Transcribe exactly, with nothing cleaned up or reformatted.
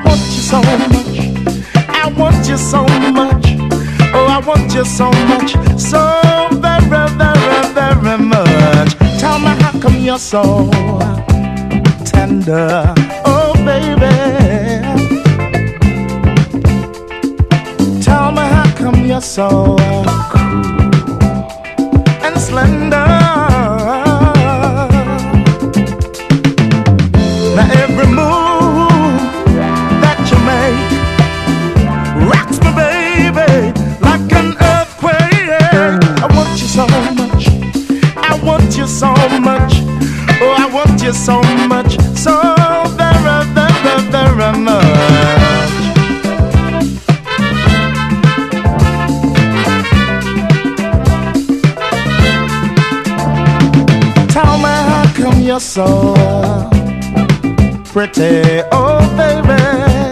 want you so much. I want you so much. Oh, I want you so much. So very, very, very much. Tell me how come you're so tender. Oh, baby. Tell me how come you're so cool and slender. Now every move that you make rocks me, baby, like an earthquake. I want you so much. I want you so much. Oh, I want you so much. So very, very, very much. Tell me how come you're so pretty.